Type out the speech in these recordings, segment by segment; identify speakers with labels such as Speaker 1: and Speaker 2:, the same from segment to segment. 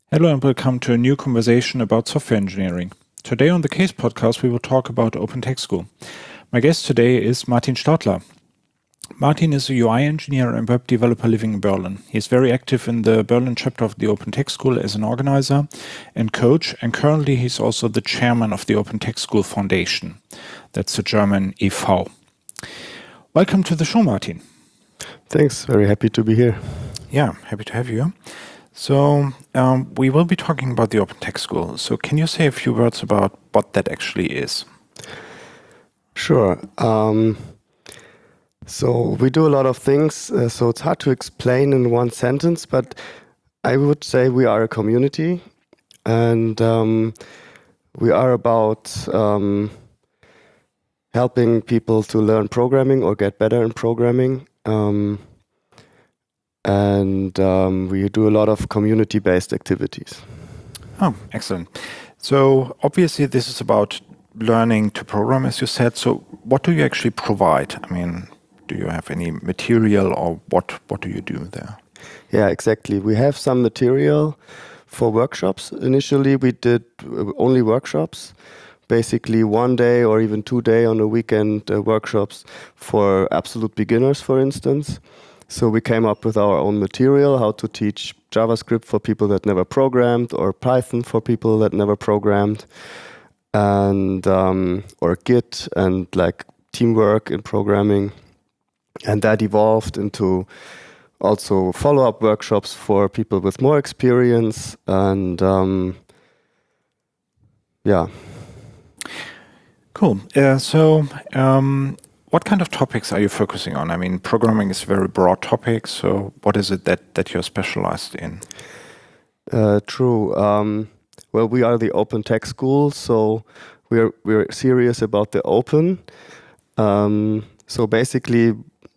Speaker 1: Hello and welcome to a new conversation about software engineering. Today on the Case podcast, we will talk about Open Tech School. My guest today is Martin Stadler. Martin is a UI engineer and web developer living in Berlin. He is very active in the Berlin chapter of the Open Tech School as an organizer and coach, and currently he's also the chairman of the Open Tech School Foundation. That's the German e.V. Welcome to the show, Martin.
Speaker 2: Thanks, very happy to be here.
Speaker 1: Yeah, happy to have you. So we will be talking about the Open Tech School. So can you say a few words about what that actually is?
Speaker 2: Sure. So we do a lot of things, so it's hard to explain in one sentence, but I would say we are a community, and we are about helping people to learn programming or get better in programming. And we do a lot of community-based activities.
Speaker 1: Oh, excellent. So obviously this is about learning to program, as you said. So what do you actually provide? I mean, do you have any material, or what do you do there?
Speaker 2: Yeah, exactly. We have some material for workshops. Initially, we did only workshops, basically 1 day or even 2 day on a weekend workshops for absolute beginners, for instance. So we came up with our own material, how to teach JavaScript for people that never programmed, or Python for people that never programmed, and or Git and like teamwork in programming. And that evolved into also follow-up workshops for people with more experience. And yeah.
Speaker 1: Cool. What kind of topics are you focusing on? I mean, programming is a very broad topic, so what is it that you're specialized in?
Speaker 2: True. Well, we are the Open Tech School, so we're serious about the open. So basically,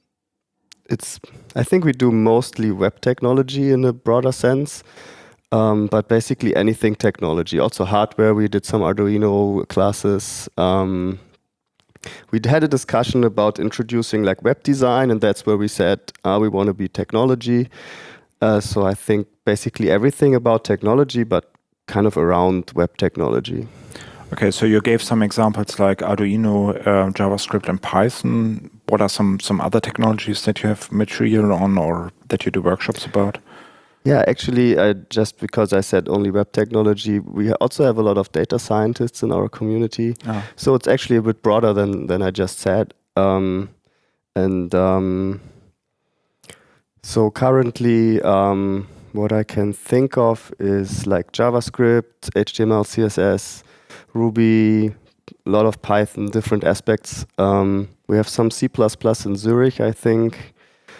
Speaker 2: I think we do mostly web technology in a broader sense, but basically anything technology. Also hardware, we did some Arduino classes. We had a discussion about introducing like web design, and that's where we said we want to be technology. So I think basically everything about technology, but kind of around web technology.
Speaker 1: Okay, so you gave some examples like Arduino, JavaScript, and Python. What are some other technologies that you have material on or that you do workshops about?
Speaker 2: Yeah, actually, just because I said only web technology, we also have a lot of data scientists in our community. Oh. So it's actually a bit broader than I just said. So currently, what I can think of is like JavaScript, HTML, CSS, Ruby, a lot of Python, different aspects. We have some C++ in Zurich, I think.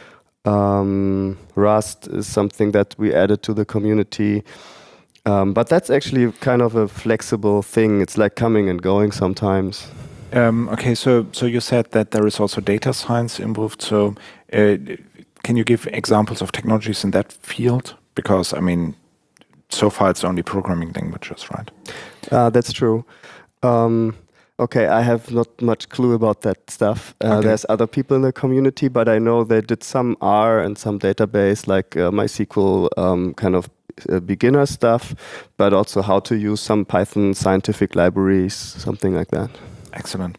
Speaker 2: Rust is something that we added to the community. But that's actually kind of a flexible thing. It's like coming and going sometimes.
Speaker 1: Okay, so you said that there is also data science involved. So can you give examples of technologies in that field? Because, I mean, so far it's only programming languages, right?
Speaker 2: That's true. Okay, I have not much clue about that stuff. Okay. There's other people in the community, but I know they did some R and some database, like MySQL kind of beginner stuff, but also how to use some Python scientific libraries, something like that.
Speaker 1: Excellent.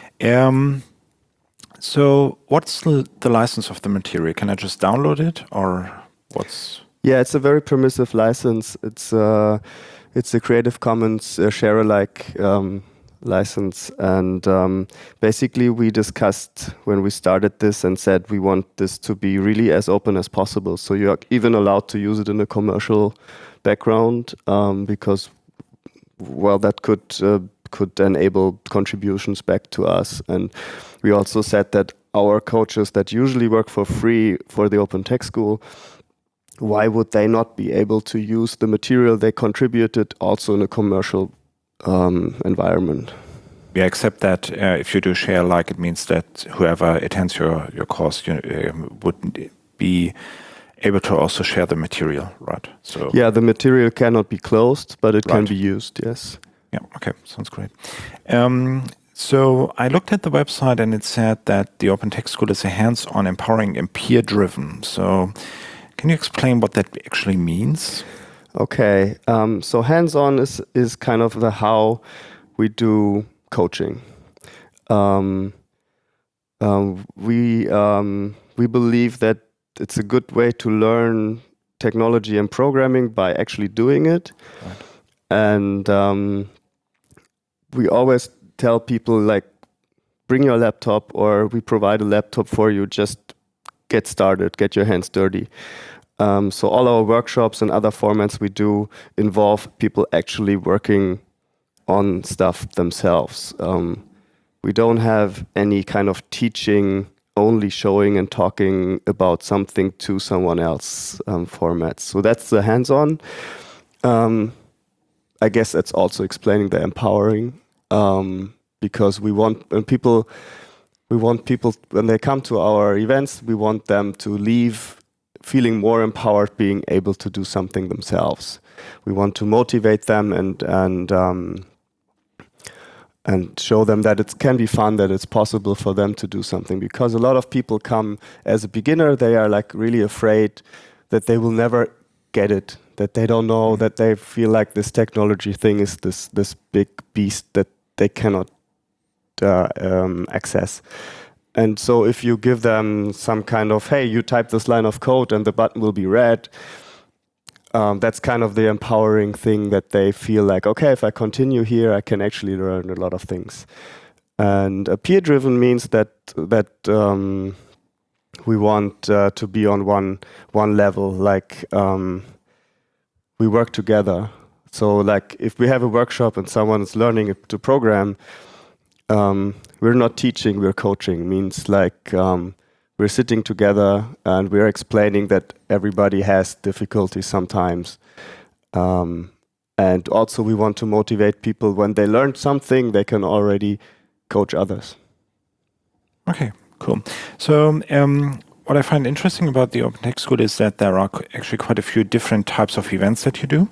Speaker 1: So what's the license of the material? Can I just download it, or what's...
Speaker 2: Yeah, it's a very permissive license. It's a Creative Commons share-alike license, and basically we discussed when we started this and said we want this to be really as open as possible. So you're even allowed to use it in a commercial background, because, well, that could enable contributions back to us. And we also said that our coaches that usually work for free for the Open Tech School, why would they not be able to use the material they contributed also in a commercial environment?
Speaker 1: Yeah, except that if you do share alike, it means that whoever attends your course would be able to also share the material, right? So
Speaker 2: yeah, the material cannot be closed, but it can be used, yes.
Speaker 1: Yeah, okay, sounds great. So I looked at the website and it said that the Open Tech School is a hands-on, empowering, and peer-driven. So can you explain what that actually means?
Speaker 2: Okay, so hands-on is kind of the how we do coaching. Um, we believe that it's a good way to learn technology and programming by actually doing it.
Speaker 1: Right.
Speaker 2: And we always tell people, like, bring your laptop, or we provide a laptop for you. Just get started, get your hands dirty. So all our workshops and other formats we do involve people actually working on stuff themselves. We don't have any kind of teaching, only showing and talking about something to someone else formats. So that's the hands-on. I guess that's also explaining the empowering, because we want people when they come to our events, we want them to leave feeling more empowered, being able to do something themselves. We want to motivate them and show them that it can be fun, that it's possible for them to do something. Because a lot of people come as a beginner, they are like really afraid that they will never get it, that they don't know, that they feel like this technology thing is this big beast that they cannot access. And so if you give them some kind of, hey, you type this line of code and the button will be red, that's kind of the empowering thing, that they feel like, okay, if I continue here, I can actually learn a lot of things. And peer-driven means that we want to be on one level, like we work together. So like if we have a workshop and someone is learning to program, we're not teaching, we're coaching. Means like we're sitting together and we're explaining that everybody has difficulties sometimes. And also we want to motivate people when they learn something, they can already coach others.
Speaker 1: Okay, cool. So what I find interesting about the Open Tech School is that there are actually quite a few different types of events that you do.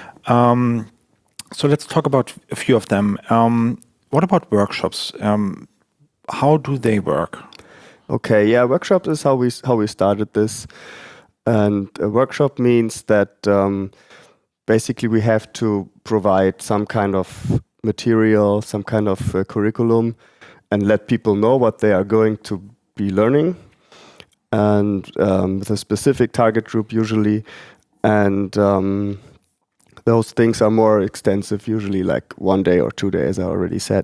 Speaker 1: So let's talk about a few of them. What about workshops? How do they work?
Speaker 2: Okay, yeah, workshop is how we started this. And a workshop means that basically we have to provide some kind of material, some kind of curriculum, and let people know what they are going to be learning, and with a specific target group usually. And those things are more extensive, usually like 1 day or 2 days, I already said.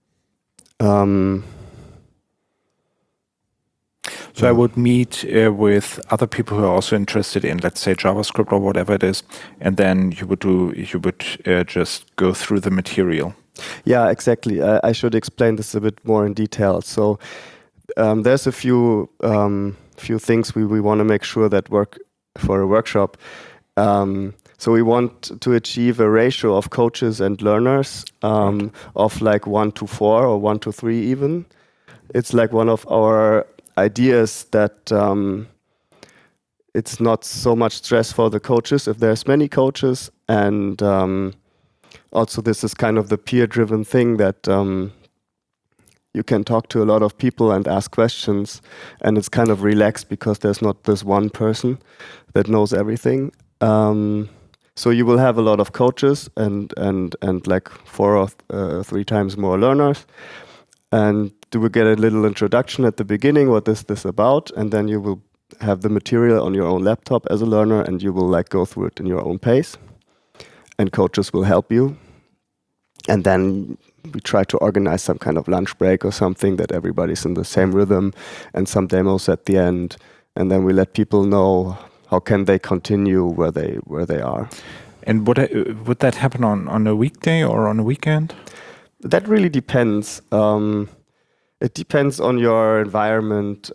Speaker 1: So I would meet with other people who are also interested in, let's say, JavaScript or whatever it is, and then you would just go through the material.
Speaker 2: Yeah, exactly. I should explain this a bit more in detail. So there's a few things we want to make sure that work for a workshop. So we want to achieve a ratio of coaches and learners of like 1:4 or 1:3 even. It's like one of our ideas that it's not so much stress for the coaches if there's many coaches, and also this is kind of the peer-driven thing that you can talk to a lot of people and ask questions, and it's kind of relaxed because there's not this one person that knows everything. So you will have a lot of coaches and like 4 or 3 times more learners. And you will get a little introduction at the beginning, what is this about? And then you will have the material on your own laptop as a learner, and you will like go through it in your own pace. And coaches will help you. And then we try to organize some kind of lunch break or something that everybody's in the same rhythm, and some demos at the end. And then we let people know how can they continue where they are.
Speaker 1: And would that happen on a weekday or on a weekend?
Speaker 2: That really depends. It depends on your environment.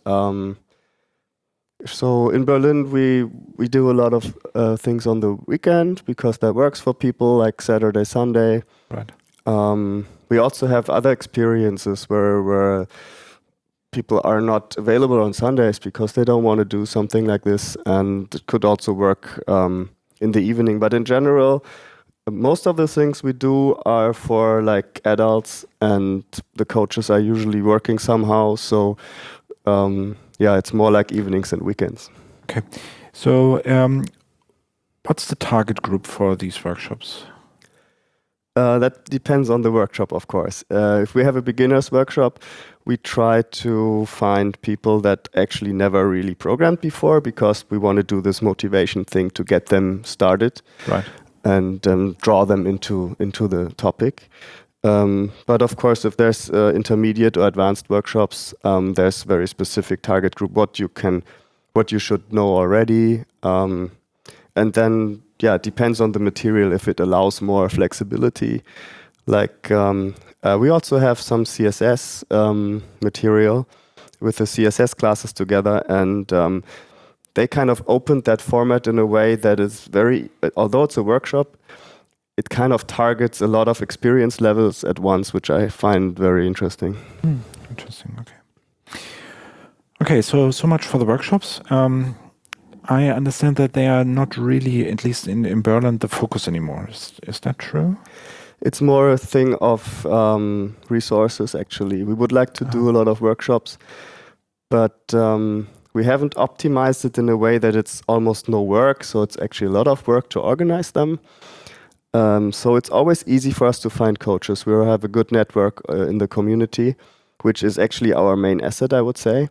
Speaker 2: So in Berlin, we do a lot of things on the weekend because that works for people, like Saturday, Sunday.
Speaker 1: Right.
Speaker 2: We also have other experiences where people are not available on Sundays because they don't want to do something like this, and it could also work in the evening. But in general, most of the things we do are for like adults, and the coaches are usually working somehow. So yeah, it's more like evenings and weekends.
Speaker 1: Okay. So What's the target group for these workshops?
Speaker 2: That depends on the workshop, of course. If we have a beginner's workshop, we try to find people that actually never really programmed before, because we want to do this motivation thing to get them started,
Speaker 1: Right.
Speaker 2: and draw them into the topic. But of course, if there's intermediate or advanced workshops, there's very specific target group, what you should know already, and then it depends on the material if it allows more flexibility. Like we also have some CSS material with the CSS classes together, and they kind of opened that format in a way that is very, although it's a workshop, it kind of targets a lot of experience levels at once, which I find very interesting.
Speaker 1: Interesting. Okay. Okay. So much for the workshops. I understand that they are not really, at least in Berlin, the focus anymore. Is that true?
Speaker 2: It's more a thing of resources, actually. We would like to do a lot of workshops, but we haven't optimized it in a way that it's almost no work. So it's actually a lot of work to organize them. So it's always easy for us to find coaches. We have a good network in the community, which is actually our main asset, I would say.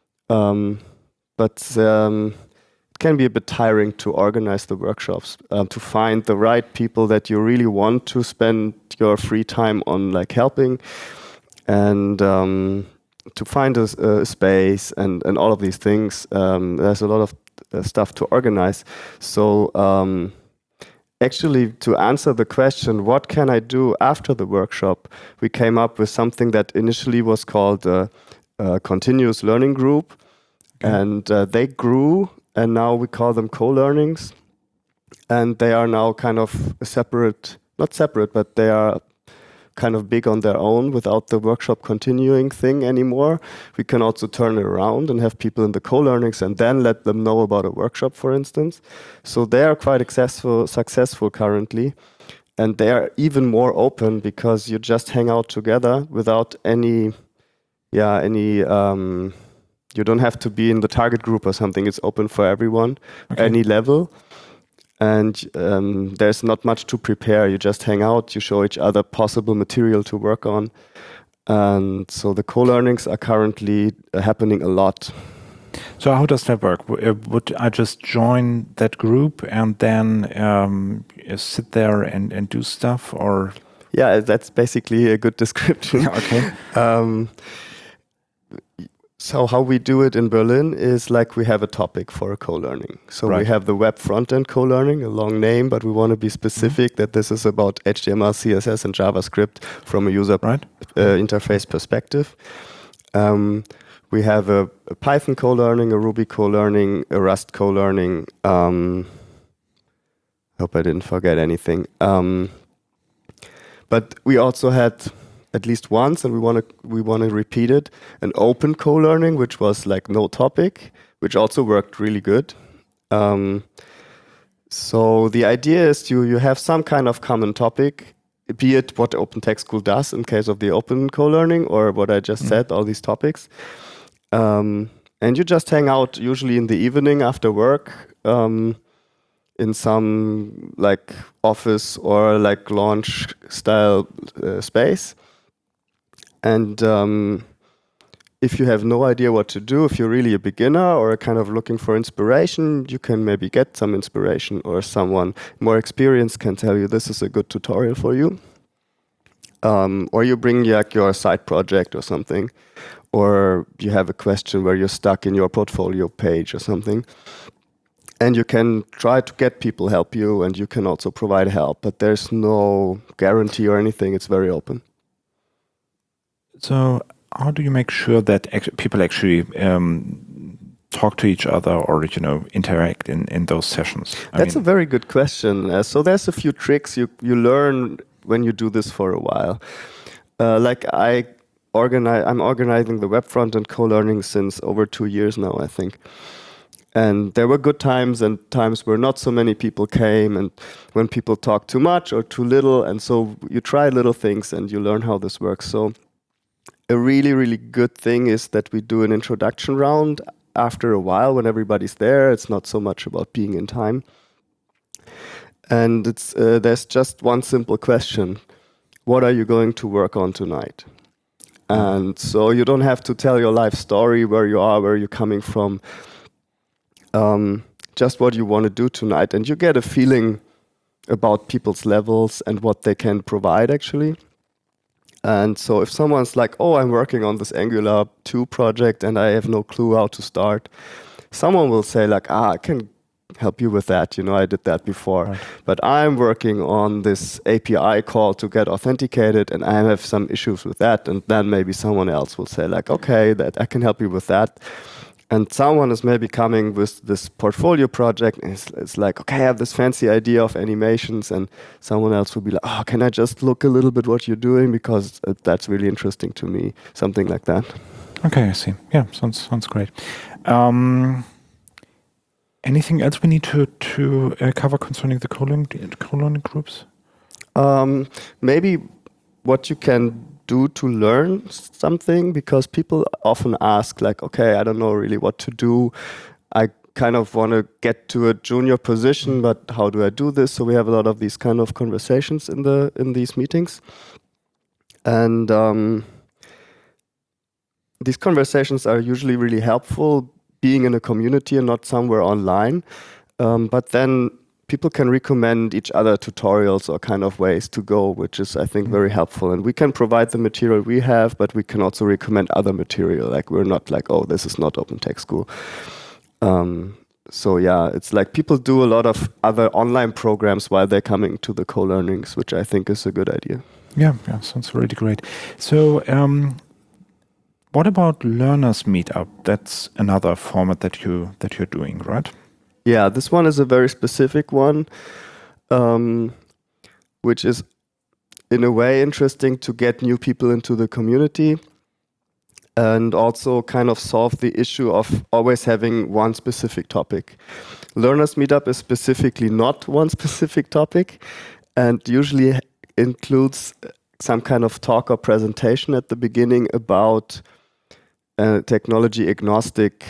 Speaker 2: But it can be a bit tiring to organize the workshops, to find the right people that you really want to spend your free time on, like helping, and to find a space and all of these things. There's a lot of stuff to organize. So actually, to answer the question, what can I do after the workshop, we came up with something that initially was called a continuous learning group. Okay. And they grew, and now we call them co-learnings. And they are now kind of not separate, but they are kind of big on their own without the workshop continuing thing anymore. We can also turn it around and have people in the co-learnings and then let them know about a workshop, for instance. So they are quite successful currently. And they are even more open because you just hang out together without any you don't have to be in the target group or something. It's open for everyone, any level. And there's not much to prepare. You just hang out, you show each other possible material to work on. And so the co-learnings are currently happening a lot.
Speaker 1: So how does that work? Would I just join that group and then sit there and do stuff, or?
Speaker 2: Yeah, that's basically a good description.
Speaker 1: Okay.
Speaker 2: So how we do it in Berlin is like we have a topic for a co-learning. So we have the web front-end co-learning, a long name, but we want to be specific that this is about HTML, CSS, and JavaScript from a user interface perspective. We have a Python co-learning, a Ruby co-learning, a Rust co-learning. Hope I didn't forget anything. But we also had, at least once, and we want to repeat it, an open co-learning, which was like no topic, which also worked really good. So the idea is you have some kind of common topic, be it what Open Tech School does in case of the open co-learning, or what I just said, all these topics. And you just hang out, usually in the evening after work, in some like office or like launch style space. And if you have no idea what to do, if you're really a beginner or kind of looking for inspiration, you can maybe get some inspiration, or someone more experienced can tell you this is a good tutorial for you. Or you bring like your side project or something, or you have a question where you're stuck in your portfolio page or something. And you can try to get people help you, and you can also provide help, but there's no guarantee or anything. It's very open.
Speaker 1: So how do you make sure that people actually talk to each other, or interact in those sessions?
Speaker 2: That's a very good question. So there's a few tricks you learn when you do this for a while. Like I'm organizing the web front and co-learning since over 2 years now, I think. And there were good times and times where not so many people came, and when people talk too much or too little. And so you try little things and you learn how this works. So a really, really good thing is that we do an introduction round after a while when everybody's there. It's not so much about being in time. And there's just one simple question: what are you going to work on tonight? And so you don't have to tell your life story, where you are, where you're coming from. Just what you want to do tonight, and you get a feeling about people's levels and what they can provide actually. And so if someone's like, oh, I'm working on this Angular 2 project and I have no clue how to start, someone will say like, I can help you with that. You know, I did that before.
Speaker 1: Right.
Speaker 2: But I'm working on this API call to get authenticated and I have some issues with that. And then maybe someone else will say like, okay, that I can help you with that. And someone is maybe coming with this portfolio project and it's like, okay, I have this fancy idea of animations, and someone else will be like, oh, can I just look a little bit what you're doing because that's really interesting to me, something like that.
Speaker 1: Okay, I see. Yeah, sounds great. Anything else we need to cover concerning the co-learning groups?
Speaker 2: Maybe what you can do to learn something, because people often ask like, okay, I don't know really what to do. I kind of want to get to a junior position, but how do I do this? So we have a lot of these kind of conversations in these meetings. And these conversations are usually really helpful being in a community and not somewhere online. But then people can recommend each other tutorials or kind of ways to go, which is, I think, very helpful. And we can provide the material we have, but we can also recommend other material. Like, we're not like, oh, this is not Open Tech School. So yeah, it's like people do a lot of other online programs while they're coming to the co-learnings, which I think is a good idea.
Speaker 1: Yeah, sounds really great. So what about Learners Meetup? That's another format that you're doing, right?
Speaker 2: Yeah, this one is a very specific one, which is in a way interesting to get new people into the community and also kind of solve the issue of always having one specific topic. Learners Meetup is specifically not one specific topic and usually includes some kind of talk or presentation at the beginning about a technology agnostic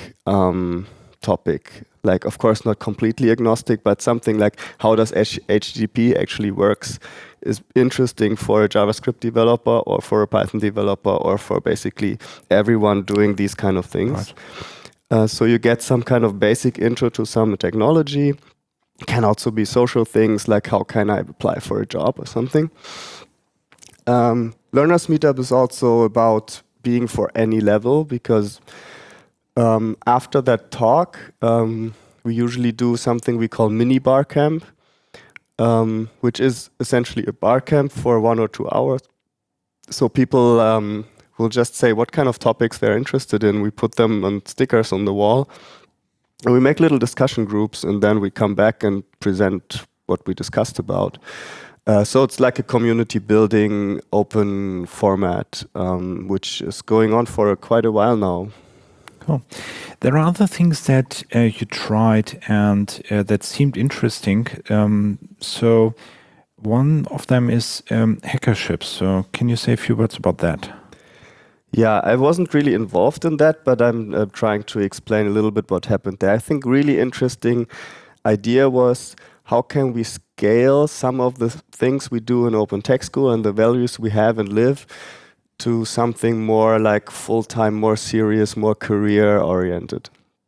Speaker 2: topic. Like, of course, not completely agnostic, but something like how does HTTP actually works is interesting for a JavaScript developer or for a Python developer or for basically everyone doing these kind of things. Right. So you get some kind of basic intro to some technology. It can also be social things like how can I apply for a job or something. Learners Meetup is also about being for any level, because after that talk, we usually do something we call mini bar camp, which is essentially a bar camp for 1 or 2 hours. So people will just say what kind of topics they're interested in. We put them on stickers on the wall, and we make little discussion groups, and then we come back and present what we discussed about. So it's like a community building open format, which is going on for quite a while now.
Speaker 1: Cool. There are other things that you tried and that seemed interesting. So one of them is hackerships. So can you say a few words about that?
Speaker 2: Yeah, I wasn't really involved in that, but I'm trying to explain a little bit what happened there. I think really interesting idea was how can we scale some of the things we do in Open Tech School and the values we have and live to something more like full-time, more serious, more career-oriented.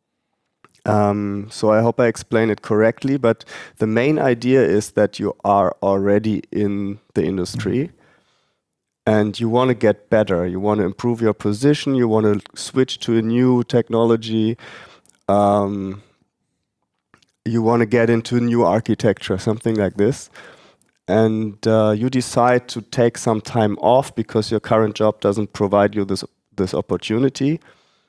Speaker 2: So I hope I explain it correctly, but the main idea is that you are already in the industry and you want to get better. You want to improve your position. You want to switch to a new technology. You want to get into new architecture, something like this. And you decide to take some time off because your current job doesn't provide you this opportunity.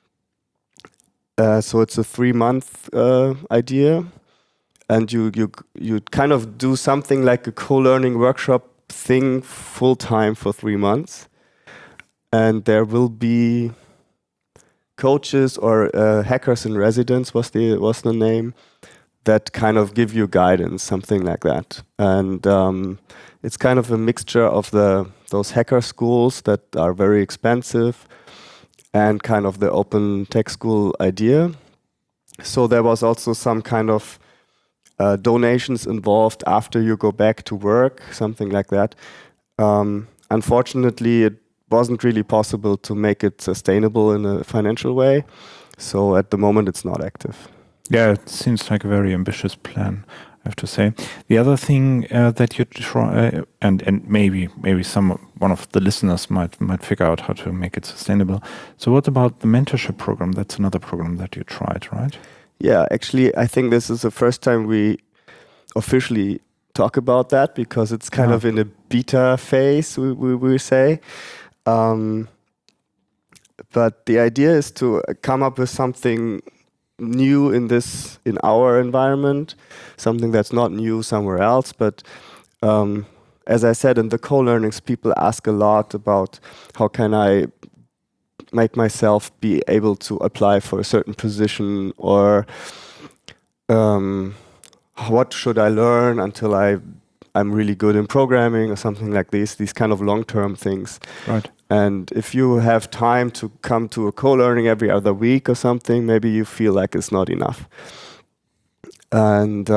Speaker 2: So it's a 3-month idea, and you kind of do something like a co-learning workshop thing full time for 3 months, and there will be coaches or hackers in residence was the name, that kind of give you guidance, something like that. And it's kind of a mixture of those hacker schools that are very expensive and kind of the Open Tech School idea. So there was also some kind of donations involved after you go back to work, something like that. Unfortunately, it wasn't really possible to make it sustainable in a financial way. So at the moment, it's not active.
Speaker 1: Yeah, it seems like a very ambitious plan, I have to say. The other thing that you try, and maybe one of the listeners might figure out how to make it sustainable. So what about the mentorship program? That's another program that you tried, right?
Speaker 2: Yeah, actually, I think this is the first time we officially talk about that, because it's kind of in a beta phase, we say. But the idea is to come up with something new in our environment, something that's not new somewhere else. But as I said, in the co-learnings, people ask a lot about how can I make myself be able to apply for a certain position, or what should I learn until I'm really good in programming, or something like this, these kind of long-term things.
Speaker 1: Right.
Speaker 2: And if you have time to come to a co-learning every other week or something, maybe you feel like it's not enough. And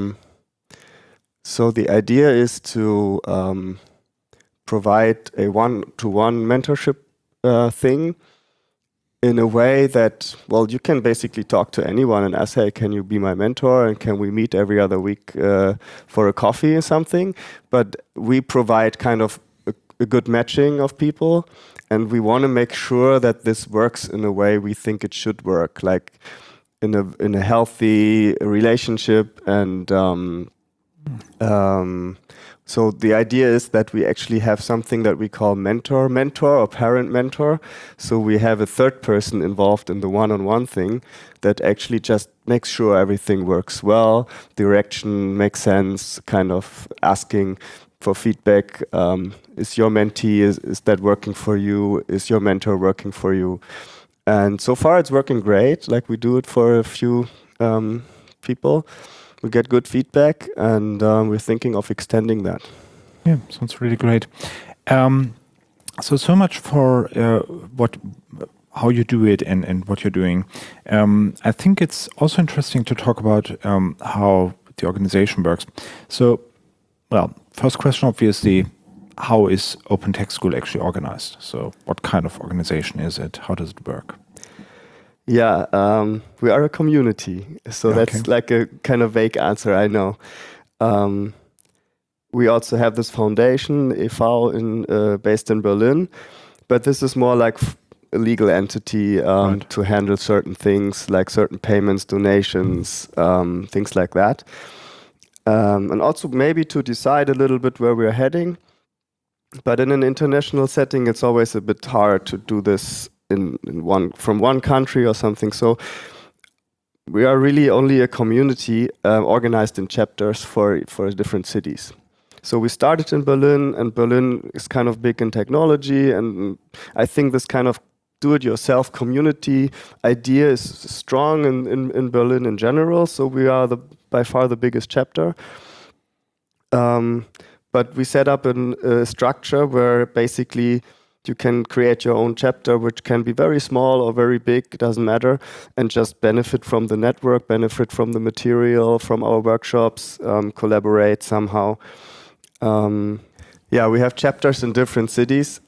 Speaker 2: so the idea is to provide a one-to-one mentorship thing in a way that, well, you can basically talk to anyone and ask, hey, can you be my mentor? And can we meet every other week for a coffee or something? But we provide kind of a good matching of people, and we want to make sure that this works in a way we think it should work, like in a healthy relationship. And so the idea is that we actually have something that we call mentor or parent-mentor. So we have a third person involved in the one-on-one thing that actually just makes sure everything works well, direction makes sense, kind of asking for feedback. Is your mentee, is that working for you? Is your mentor working for you? And so far it's working great. Like, we do it for a few people. We get good feedback, and we're thinking of extending that.
Speaker 1: Yeah, sounds really great. So much for how you do it and what you're doing. I think it's also interesting to talk about how the organization works. So, well, first question, obviously, how is Open Tech School actually organized? So what kind of organization is it? How does it work?
Speaker 2: Yeah, we are a community. So that's like a kind of vague answer, I know. We also have this foundation, e.V., based in Berlin. But this is more like a legal entity to handle certain things, like certain payments, donations, things like that. And also maybe to decide a little bit where we're heading. But in an international setting, it's always a bit hard to do this from one country or something. So we are really only a community organized in chapters for different cities. So we started in Berlin, and Berlin is kind of big in technology. And I think this kind of do-it-yourself community idea is strong in Berlin in general. So we are by far the biggest chapter. But we set up a structure where basically you can create your own chapter, which can be very small or very big, it doesn't matter, and just benefit from the network, benefit from the material, from our workshops, collaborate somehow. Yeah, we have chapters in different cities.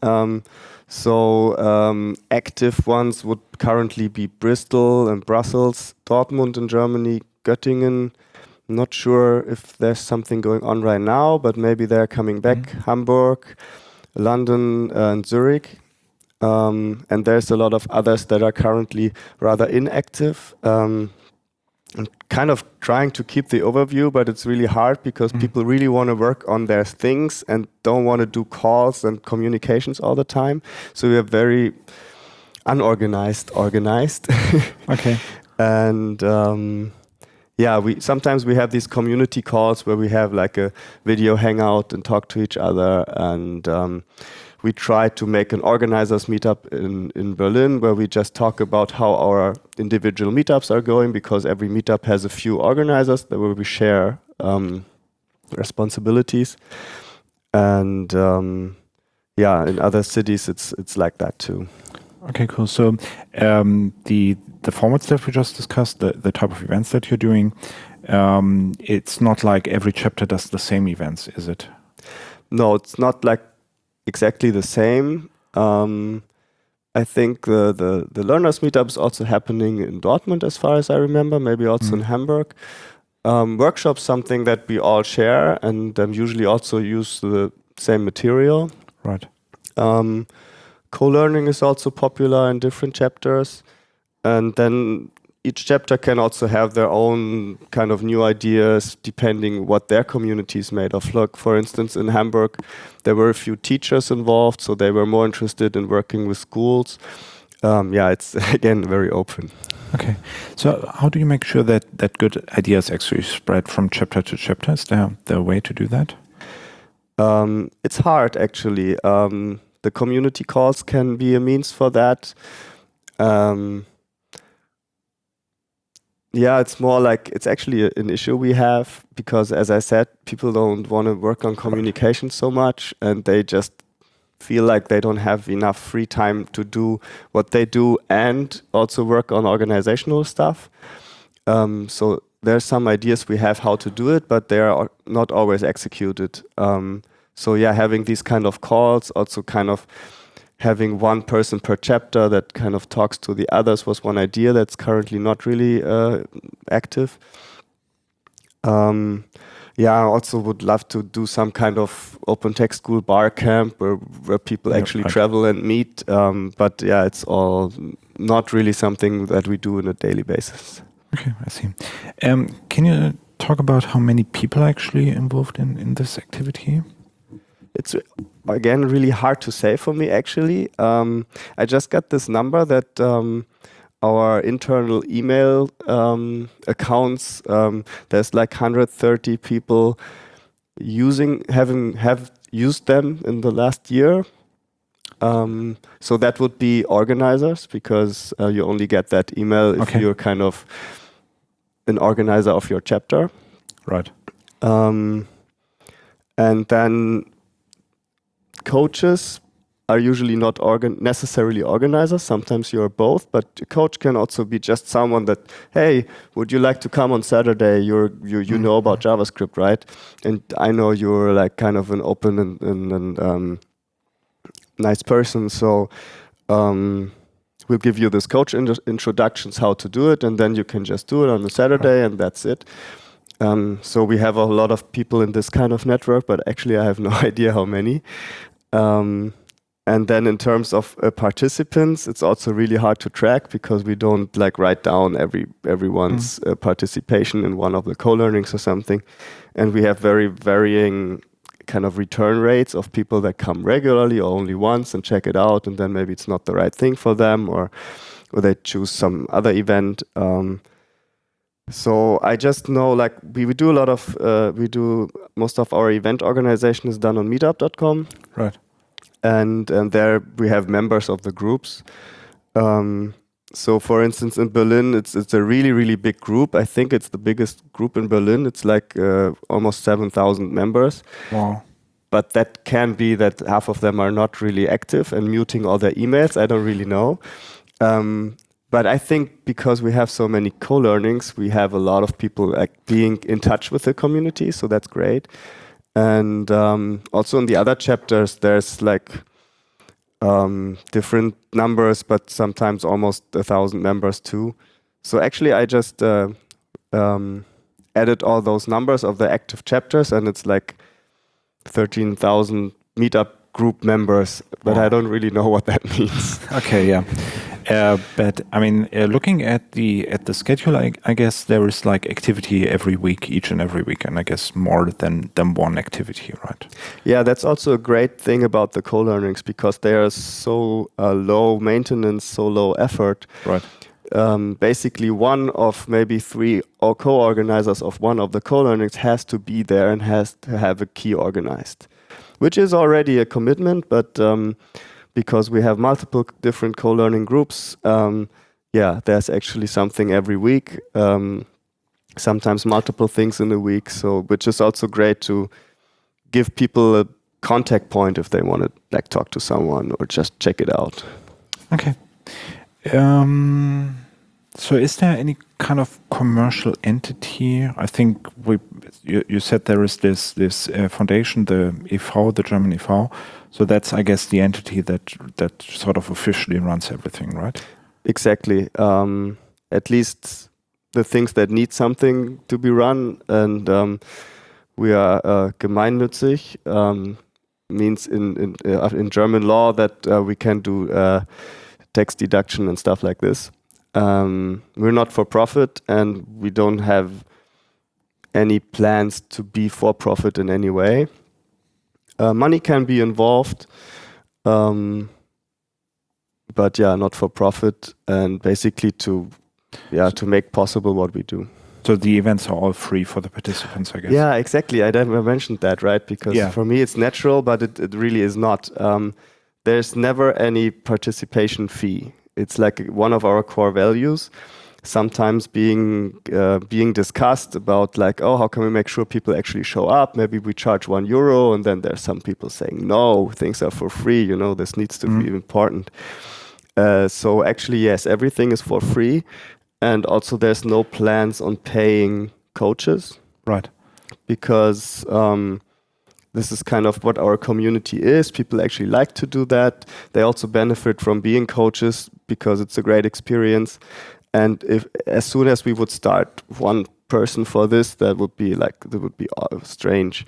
Speaker 2: So active ones would currently be Bristol and Brussels, Dortmund in Germany, Göttingen. Not sure if there's something going on right now, but maybe they're coming back. Hamburg, London, and Zurich. And there's a lot of others that are currently rather inactive. I'm kind of trying to keep the overview, but it's really hard because people really want to work on their things and don't want to do calls and communications all the time. So we are very unorganized, organized.
Speaker 1: Okay.
Speaker 2: And yeah, sometimes we have these community calls where we have like a video hangout and talk to each other. And we try to make an organizers meetup in Berlin where we just talk about how our individual meetups are going, because every meetup has a few organizers that where we share responsibilities. And yeah, in other cities it's like that too.
Speaker 1: Okay, cool. So the formats that we just discussed, the type of events that you're doing, It's not like every chapter does the same events, is it?
Speaker 2: No, it's not like exactly the same. I think the learners meetup is also happening in Dortmund, as far as I remember, maybe also in Hamburg. Workshops, something that we all share and usually also use the same material.
Speaker 1: Right.
Speaker 2: Co-learning is also popular in different chapters. And then each chapter can also have their own kind of new ideas depending what their community is made of. Look, for instance, in Hamburg, there were a few teachers involved, so they were more interested in working with schools. It's again very open.
Speaker 1: Okay. So how do you make sure that good ideas actually spread from chapter to chapter? Is there a way to do that?
Speaker 2: It's hard, actually. The community calls can be a means for that. It's more like it's actually an issue we have because, as I said, people don't want to work on communication so much and they just feel like they don't have enough free time to do what they do and also work on organizational stuff. So there's some ideas we have how to do it, but they are not always executed. Having these kind of calls, also kind of having one person per chapter that kind of talks to the others was one idea that's currently not really active. I also would love to do some kind of open tech school bar camp where people actually travel and meet. It's all not really something that we do on a daily basis.
Speaker 1: Okay, I see. Can you talk about how many people are actually involved in this activity?
Speaker 2: It's, again, really hard to say for me, actually. I just got this number that our internal email accounts, there's like 130 people have used them in the last year. So that would be organizers, because you only get that email if you're kind of an organizer of your chapter.
Speaker 1: Right.
Speaker 2: And then coaches are usually not necessarily organizers. Sometimes you're both, but a coach can also be just someone that, hey, would you like to come on Saturday? You know about JavaScript, right? And I know you're like kind of an open and nice person, so we'll give you this coach introductions how to do it, and then you can just do it on a Saturday, and that's it. So we have a lot of people in this kind of network, but actually I have no idea how many. And then in terms of participants, it's also really hard to track because we don't like write down everyone's participation in one of the co-learnings or something. And we have very varying kind of return rates of people that come regularly or only once and check it out, and then maybe it's not the right thing for them, or they choose some other event. So I just know, like, we do a lot of, most of our event organization is done on meetup.com.
Speaker 1: Right.
Speaker 2: And there we have members of the groups. So for instance, in Berlin, it's a really, really big group. I think it's the biggest group in Berlin. It's like almost 7,000 members.
Speaker 1: Wow.
Speaker 2: But that can be that half of them are not really active and muting all their emails. I don't really know. But I think because we have so many co-learnings, we have a lot of people like being in touch with the community. So that's great. And also in the other chapters, there's like different numbers, but sometimes almost 1,000 members too. So actually, I just added all those numbers of the active chapters, and it's like 13,000 meetup group members. But I don't really know what that means.
Speaker 1: Okay, yeah. But I mean, looking at the schedule, I guess there is like activity every week, each and every week, and I guess more than one activity, right?
Speaker 2: Yeah, that's also a great thing about the co-learnings, because they are so low maintenance, so low effort.
Speaker 1: Right.
Speaker 2: Basically, one of maybe 3 or co-organizers of one of the co-learnings has to be there and has to have a key organized, which is already a commitment, but because we have multiple different co-learning groups, there's actually something every week, sometimes multiple things in a week, so which is also great to give people a contact point if they want to like talk to someone or just check it out.
Speaker 1: Okay. So is there any kind of commercial entity? I think you said there is this foundation, the e.V., the German e.V. So that's, I guess, the entity that sort of officially runs everything, right?
Speaker 2: Exactly. At least the things that need something to be run, and we are gemeinnützig. Means in German law that we can do tax deduction and stuff like this. We're not for profit, and we don't have any plans to be for profit in any way. Money can be involved, but yeah, not for profit, and basically to make possible what we do.
Speaker 1: So the events are all free for the participants, I guess.
Speaker 2: Yeah, exactly. I never mentioned that, right? Because for me it's natural, but it really is not. There's never any participation fee. It's like one of our core values. Sometimes being discussed about like, oh, how can we make sure people actually show up? Maybe we charge €1, and then there's some people saying, no, things are for free. This needs to be important. So actually, yes, everything is for free. And also there's no plans on paying coaches.
Speaker 1: Right.
Speaker 2: Because this is kind of what our community is. People actually like to do that. They also benefit from being coaches because it's a great experience. And as soon as we would start one person for this, that would be strange.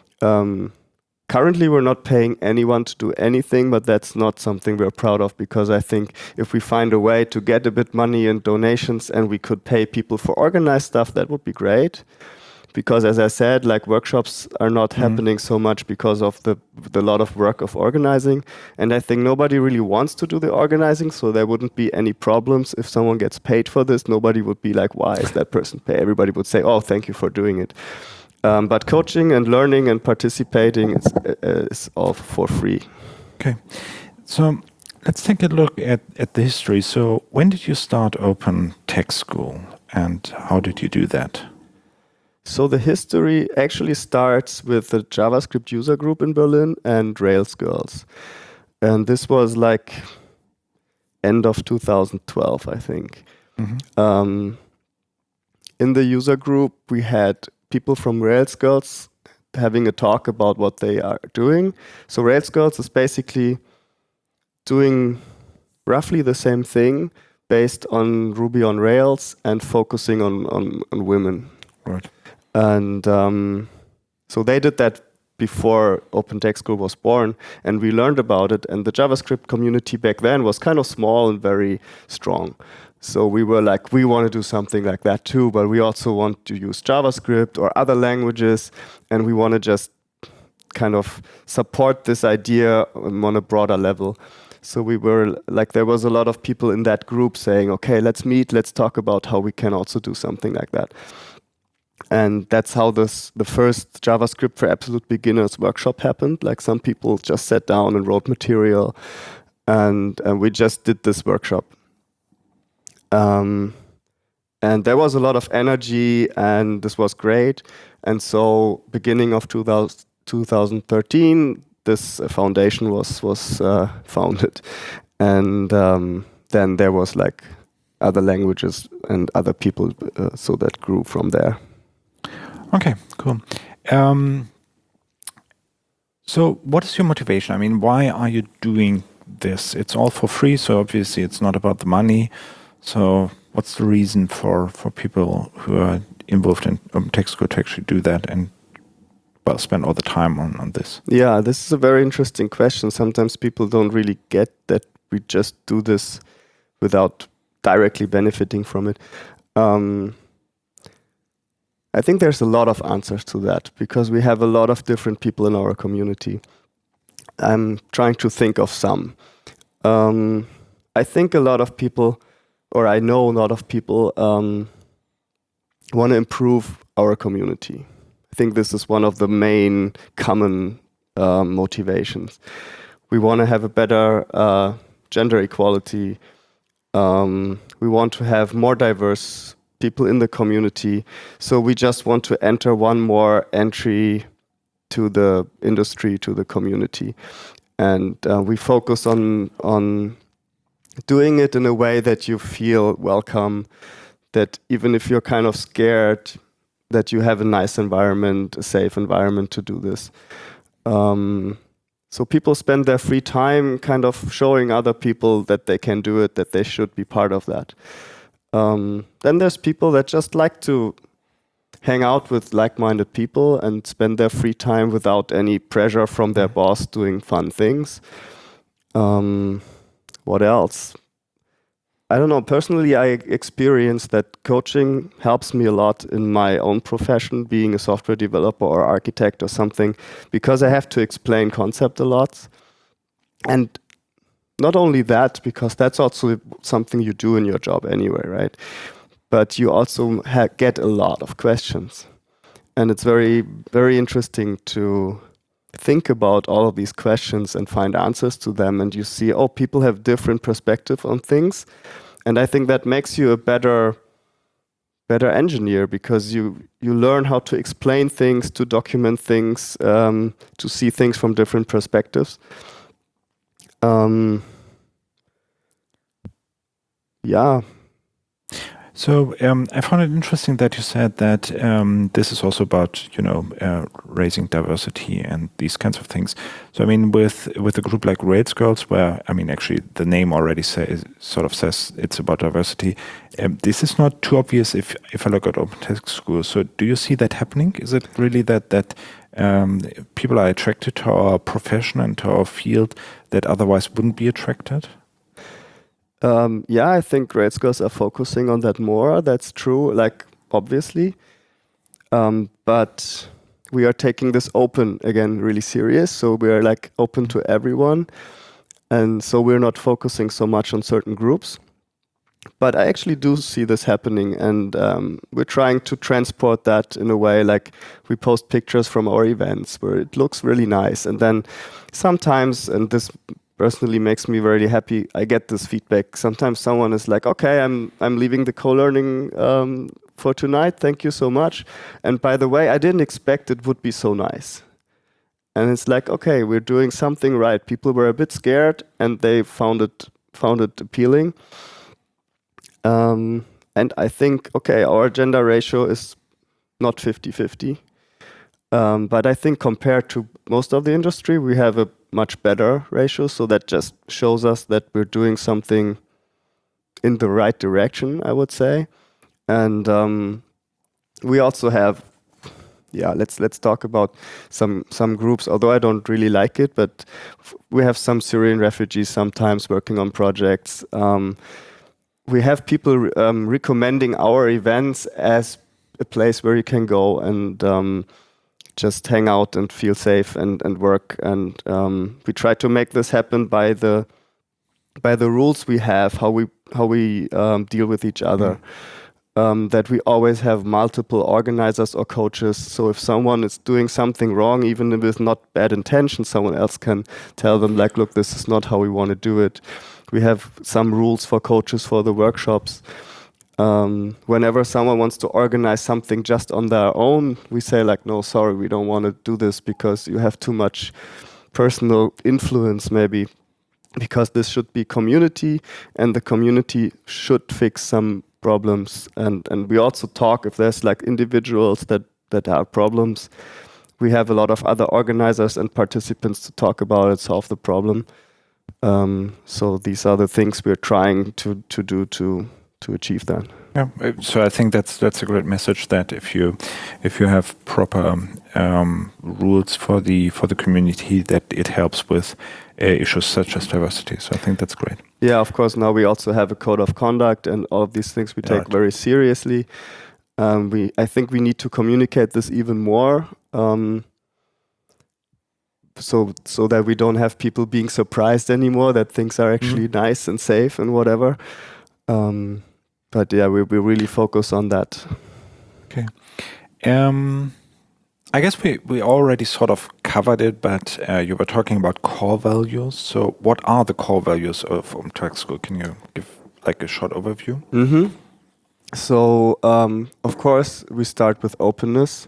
Speaker 2: Currently, we're not paying anyone to do anything, but that's not something we're proud of, because I think if we find a way to get a bit money in donations and we could pay people for organized stuff, that would be great. Because as I said, like workshops are not happening so much because of the lot of work of organizing. And I think nobody really wants to do the organizing, so there wouldn't be any problems if someone gets paid for this. Nobody would be like, why is that person paid? Everybody would say, oh, thank you for doing it. But coaching and learning and participating is all for free.
Speaker 1: Okay. So let's take a look at the history. So when did you start Open Tech School, and how did you do that?
Speaker 2: So the history actually starts with the JavaScript user group in Berlin and Rails Girls. And this was like end of 2012, I think. Mm-hmm. In the user group, we had people from Rails Girls having a talk about what they are doing. So Rails Girls is basically doing roughly the same thing based on Ruby on Rails and focusing on women.
Speaker 1: Right.
Speaker 2: And so they did that before Open Tech School was born, and we learned about it. And the JavaScript community back then was kind of small and very strong. So we were like, we want to do something like that too, but we also want to use JavaScript or other languages, and we want to just kind of support this idea on a broader level. So we were like, there was a lot of people in that group saying, okay, let's meet, let's talk about how we can also do something like that. And that's how the first JavaScript for Absolute Beginners workshop happened. Like some people just sat down and wrote material, and we just did this workshop. And there was a lot of energy, and this was great. And so beginning of 2013, this foundation was founded. And then there was like other languages and other people, so that grew from there.
Speaker 1: Okay, cool. So what is your motivation? I mean, why are you doing this? It's all for free, so obviously it's not about the money. So what's the reason for people who are involved in Open Tech School to actually do that and spend all the time on this? Yeah,
Speaker 2: this is a very interesting question. Sometimes people don't really get that we just do this without directly benefiting from it. I think there's a lot of answers to that because we have a lot of different people in our community. I'm trying to think of some. I think a lot of people, or I know a lot of people, want to improve our community. I think this is one of the main common motivations. We want to have a better gender equality. We want to have more diverse people in the community. So we just want to enter one more entry to the industry, to the community. And we focus on doing it in a way that you feel welcome, that even if you're kind of scared, that you have a nice environment, a safe environment to do this. So people spend their free time kind of showing other people that they can do it, that they should be part of that. Then there's people that just like to hang out with like-minded people and spend their free time without any pressure from their boss doing fun things. What else? I don't know. Personally, I experienced that coaching helps me a lot in my own profession, being a software developer or architect or something, because I have to explain concept a lot. And not only that, because that's also something you do in your job anyway, right? But you also get a lot of questions. And it's very, very interesting to think about all of these questions and find answers to them. And you see, oh, people have different perspective on things. And I think that makes you a better engineer, because you learn how to explain things, to document things, to see things from different perspectives. Yeah.
Speaker 1: So I found it interesting that you said that this is also about, raising diversity and these kinds of things. So I mean, with a group like Rails Girls, where I mean, actually, the name already says it's about diversity. This is not too obvious if I look at OpenText School. So do you see that happening? Is it really that people are attracted to our profession and to our field that otherwise wouldn't be attracted?
Speaker 2: Yeah, I think Rails Girls are focusing on that more. That's true, like, obviously. But we are taking this open, again, really serious. So we are like open to everyone. And so we're not focusing so much on certain groups. But I actually do see this happening. And we're trying to transport that in a way, like we post pictures from our events where it looks really nice. And then sometimes, and this personally makes me very happy, I get this feedback. Sometimes someone is like, okay, I'm leaving the co-learning for tonight. Thank you so much. And by the way, I didn't expect it would be so nice. And it's like, okay, we're doing something right. People were a bit scared and they found it appealing. And I think, okay, our gender ratio is not 50-50. But I think compared to most of the industry, we have a much better ratio. So that just shows us that we're doing something in the right direction, I would say. And we also have, let's talk about some groups, although I don't really like it, but we have some Syrian refugees sometimes working on projects. We have people recommending our events as a place where you can go and just hang out and feel safe and work. And we try to make this happen by the rules we have, how we deal with each other. That we always have multiple organizers or coaches. So if someone is doing something wrong, even with not bad intention, someone else can tell them, like, look, this is not how we want to do it. We have some rules for coaches for the workshops. Whenever someone wants to organize something just on their own, we say, like, no, sorry, we don't want to do this because you have too much personal influence, maybe. Because this should be community, and the community should fix some problems. And we also talk, if there's like individuals that have problems, we have a lot of other organizers and participants to talk about it, solve the problem. So these are the things we're trying to do to achieve that.
Speaker 1: Yeah, so I think that's a great message, that if you have proper rules for the community, that it helps with issues such as diversity. So I think that's great.
Speaker 2: Yeah, of course. Now we also have a code of conduct, and all of these things we take very seriously. I think we need to communicate this even more, so that we don't have people being surprised anymore that things are actually nice and safe and whatever. But yeah, we really focus on that.
Speaker 1: Okay. I guess we already sort of covered it, but you were talking about core values. So what are the core values of OpenText School? Can you give like a short overview?
Speaker 2: Mm-hmm. So, of course, we start with openness,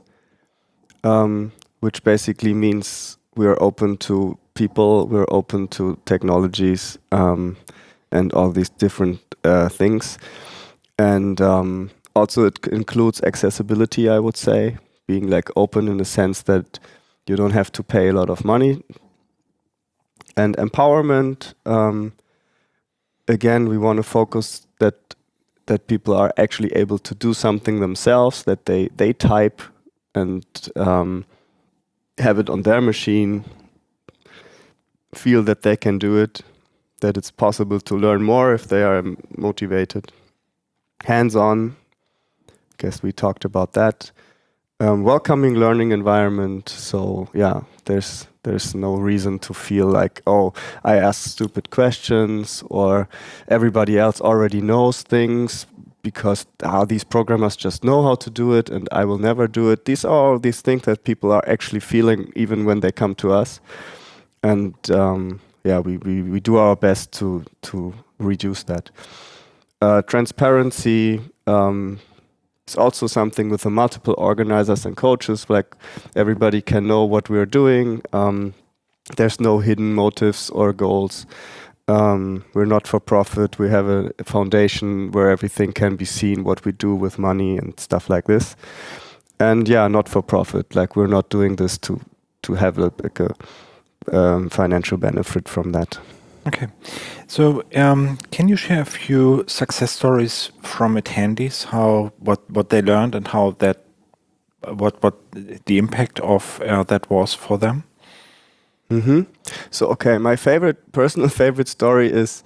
Speaker 2: which basically means we're open to people, we're open to technologies, and all these different things. And also it includes accessibility, I would say, being like open in the sense that you don't have to pay a lot of money. And empowerment, again, we want to focus that people are actually able to do something themselves, that they type and have it on their machine, feel that they can do it, that it's possible to learn more if they are motivated. Hands-on, I guess we talked about that. Welcoming learning environment. So yeah, there's no reason to feel like, oh, I ask stupid questions or everybody else already knows things because these programmers just know how to do it and I will never do it. These are all these things that people are actually feeling even when they come to us. And we do our best to reduce that. Transparency is also something with the multiple organizers and coaches, like everybody can know what we're doing. There's no hidden motives or goals. We're not for profit. We have a foundation where everything can be seen, what we do with money and stuff like this. And yeah, not for profit. Like we're not doing this to have a financial benefit from that.
Speaker 1: Okay, so can you share a few success stories from attendees? What they learned and how that what the impact of that was for them?
Speaker 2: Mm-hmm. So okay, my personal favorite story is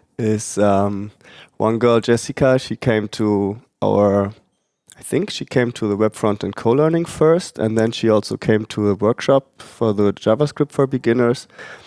Speaker 2: one girl, Jessica. She came to she came to the Web Front-End Co-Learning first, and then she also came to a workshop for the JavaScript for beginners.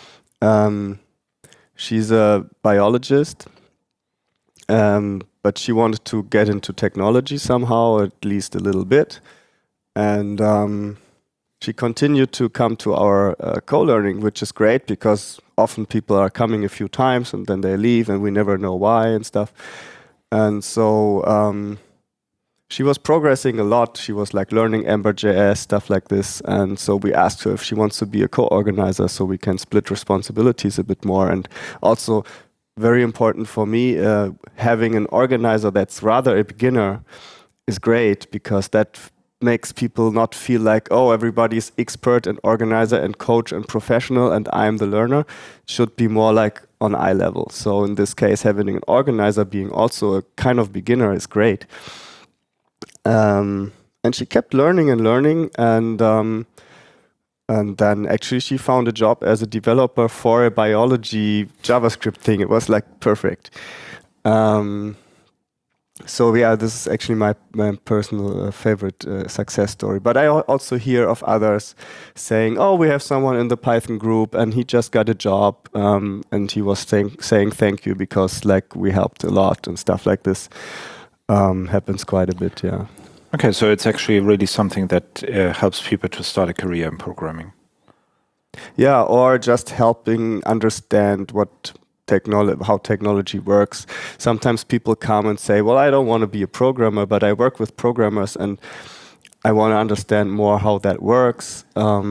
Speaker 2: She's a biologist, but she wanted to get into technology somehow, at least a little bit. And she continued to come to our co-learning, which is great because often people are coming a few times and then they leave and we never know why and stuff. And so she was progressing a lot. She was like learning Ember.js, stuff like this. And so we asked her if she wants to be a co-organizer so we can split responsibilities a bit more. And also very important for me, having an organizer that's rather a beginner is great because that makes people not feel like, oh, everybody's expert and organizer and coach and professional and I'm the learner. It should be more like on eye level. So in this case, having an organizer being also a kind of beginner is great. And she kept learning and learning, and then actually she found a job as a developer for a biology JavaScript thing. It was like perfect. So yeah, this is actually my personal favorite success story. But I also hear of others saying, "Oh, we have someone in the Python group, and he just got a job, and he was saying thank you because like we helped a lot and stuff like this." Happens quite a bit, yeah.
Speaker 1: Okay, so it's actually really something that helps people to start a career in programming.
Speaker 2: Yeah, or just helping understand how technology works. Sometimes people come and say, well, I don't want to be a programmer, but I work with programmers and I want to understand more how that works.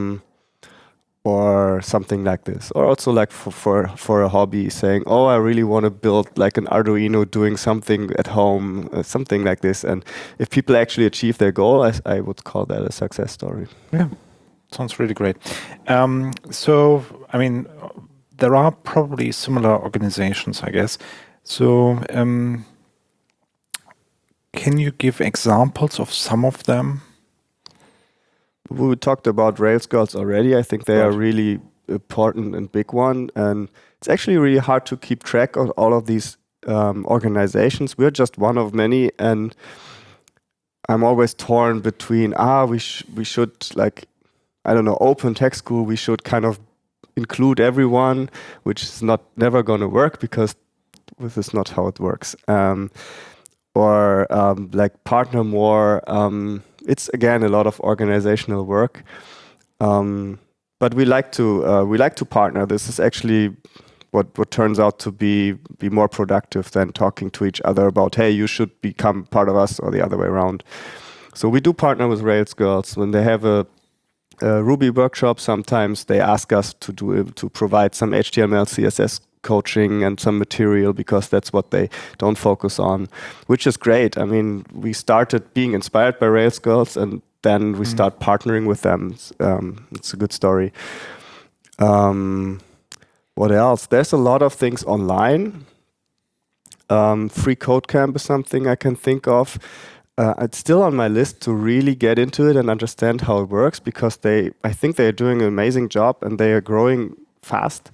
Speaker 2: Or something like this, or also like for a hobby, saying, "Oh, I really want to build like an Arduino, doing something at home, something like this." And if people actually achieve their goal, I would call that a success story.
Speaker 1: Yeah, sounds really great. So, I mean, there are probably similar organizations, I guess. So, can you give examples of some of them?
Speaker 2: We talked about Rails Girls already. I think they are really important and big one. And it's actually really hard to keep track of all of these organizations. We're just one of many. And I'm always torn between, we should like, I don't know, open tech school. We should kind of include everyone, which is never going to work because this is not how it works. Or like partner more. It's again a lot of organizational work, but we like to partner. This is actually what turns out to be more productive than talking to each other about, hey, you should become part of us, or the other way around. So we do partner with Rails Girls when they have a Ruby workshop. Sometimes they ask us to provide some HTML, CSS coaching and some material because that's what they don't focus on, which is great. I mean, we started being inspired by Rails Girls and then we start partnering with them. It's a good story. What else? There's a lot of things online. Free Code Camp is something I can think of. It's still on my list to really get into it and understand how it works because I think they're doing an amazing job and they are growing fast.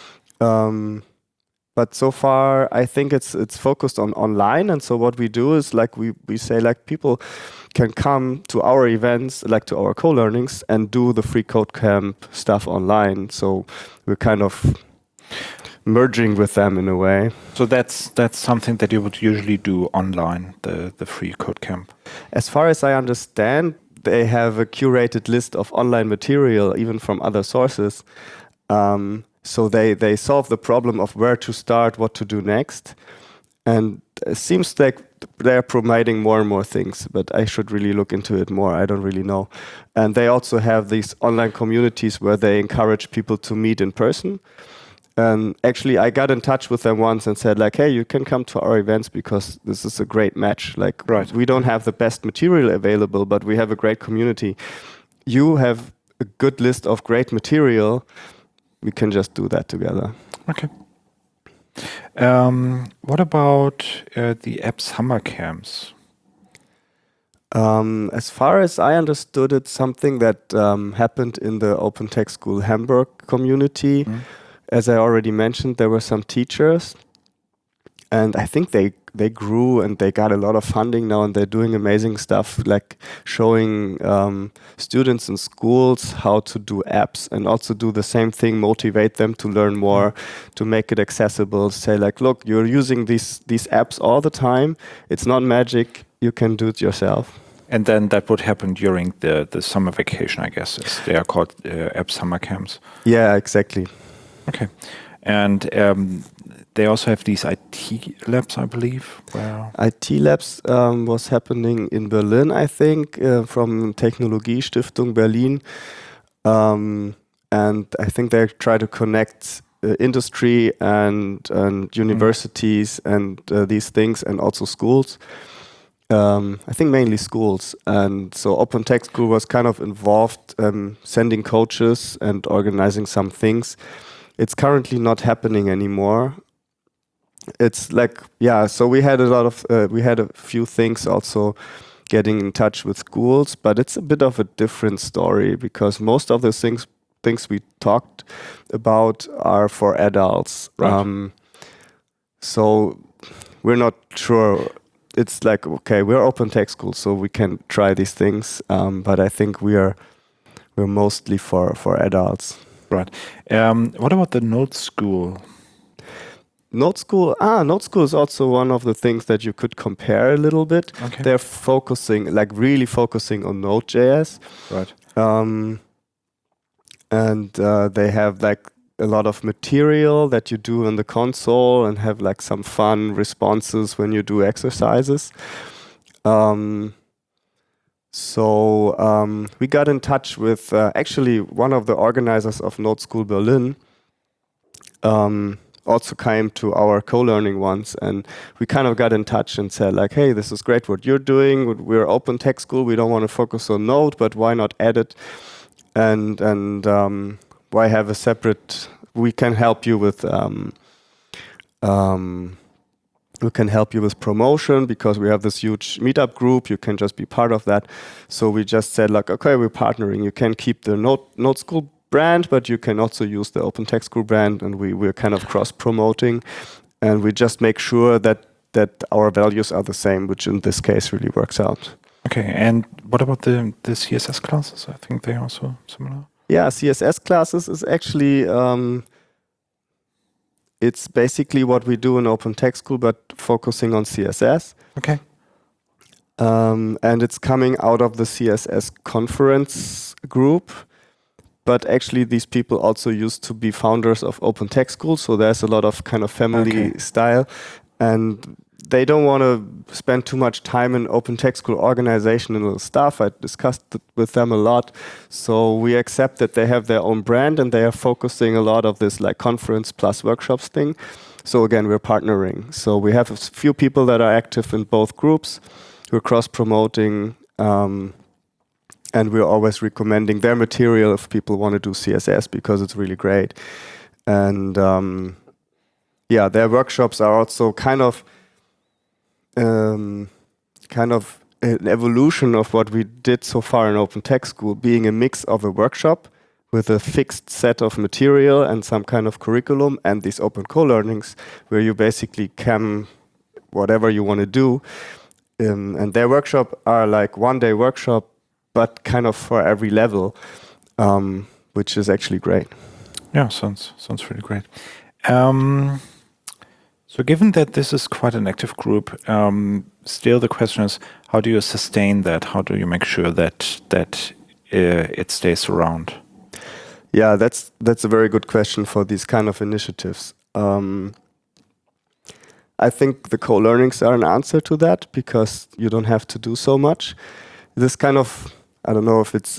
Speaker 2: But so far, I think it's focused on online. And so what we do is like we say like people can come to our events, like to our co-learnings and do the Free Code Camp stuff online. So we're kind of merging with them in a way.
Speaker 1: So that's something that you would usually do online, the Free Code Camp.
Speaker 2: As far as I understand, they have a curated list of online material, even from other sources. So they solve the problem of where to start, what to do next. And it seems like they're providing more and more things, but I should really look into it more. I don't really know. And they also have these online communities where they encourage people to meet in person. And actually, I got in touch with them once and said, like, hey, you can come to our events because this is a great match. Like, we don't have the best material available, but we have a great community. You have a good list of great material. We can just do that together.
Speaker 1: Okay. What about the app summer camps?
Speaker 2: As far as I understood, it's something that happened in the Open Tech School Hamburg community. As I already mentioned, there were some teachers, and I think they grew and they got a lot of funding now, and they're doing amazing stuff, like showing students in schools how to do apps and also do the same thing, motivate them to learn more, to make it accessible, say like, look, you're using these apps all the time. It's not magic. You can do it yourself.
Speaker 1: And then that would happen during the summer vacation, I guess. They are called app summer camps.
Speaker 2: Yeah, exactly.
Speaker 1: Okay. And they also have these IT labs, I believe.
Speaker 2: IT labs was happening in Berlin, I think, from Technologiestiftung Berlin. And I think they try to connect industry and universities and these things, and also schools. I think mainly schools. And so Open Tech School was kind of involved sending coaches and organizing some things. It's currently not happening anymore. It's like, yeah, so we had a few things also getting in touch with schools, but it's a bit of a different story because most of the things we talked about are for adults.
Speaker 1: Right.
Speaker 2: So we're not sure. It's like, okay, we're Open Tech School, so we can try these things, but I think we're mostly for adults.
Speaker 1: Right. What about the Node School?
Speaker 2: Node School is also one of the things that you could compare a little bit.
Speaker 1: Okay.
Speaker 2: They're really focusing on Node.js.
Speaker 1: Right.
Speaker 2: And they have like a lot of material that you do in the console and have like some fun responses when you do exercises. So we got in touch with actually one of the organizers of Node School Berlin. Also came to our co-learning once, and we kind of got in touch and said like, hey, this is great what you're doing. We're Open Tech School. We don't want to focus on Node, but why not add it? And why have a separate? We can help you with promotion because we have this huge meetup group. You can just be part of that. So we just said like, okay, we're partnering. You can keep the Node School brand, but you can also use the Open Tech School brand, and we're kind of cross-promoting, and we just make sure that our values are the same, which in this case really works out.
Speaker 1: Okay, and what about the CSS classes? I think they're also similar.
Speaker 2: Yeah, CSS classes is actually it's basically what we do in Open Tech School, but focusing on CSS.
Speaker 1: Okay.
Speaker 2: And it's coming out of the CSS conference group. But actually, these people also used to be founders of Open Tech School, so there's a lot of kind of family style. And they don't want to spend too much time in Open Tech School organizational stuff. I discussed it with them a lot. So we accept that they have their own brand and they are focusing a lot of this like conference plus workshops thing. So again, we're partnering. So we have a few people that are active in both groups. We're cross-promoting, and we're always recommending their material if people want to do CSS because it's really great. And yeah, their workshops are also kind of an evolution of what we did so far in Open Tech School, being a mix of a workshop with a fixed set of material and some kind of curriculum, and these open co-learnings where you basically can whatever you want to do. And their workshop are like one-day workshop, but kind of for every level, which is actually great.
Speaker 1: Yeah, sounds really great. So given that this is quite an active group, still the question is, how do you sustain that? How do you make sure that it stays around?
Speaker 2: Yeah, that's a very good question for these kind of initiatives. I think the co-learnings are an answer to that because you don't have to do so much. This kind of, I don't know if it's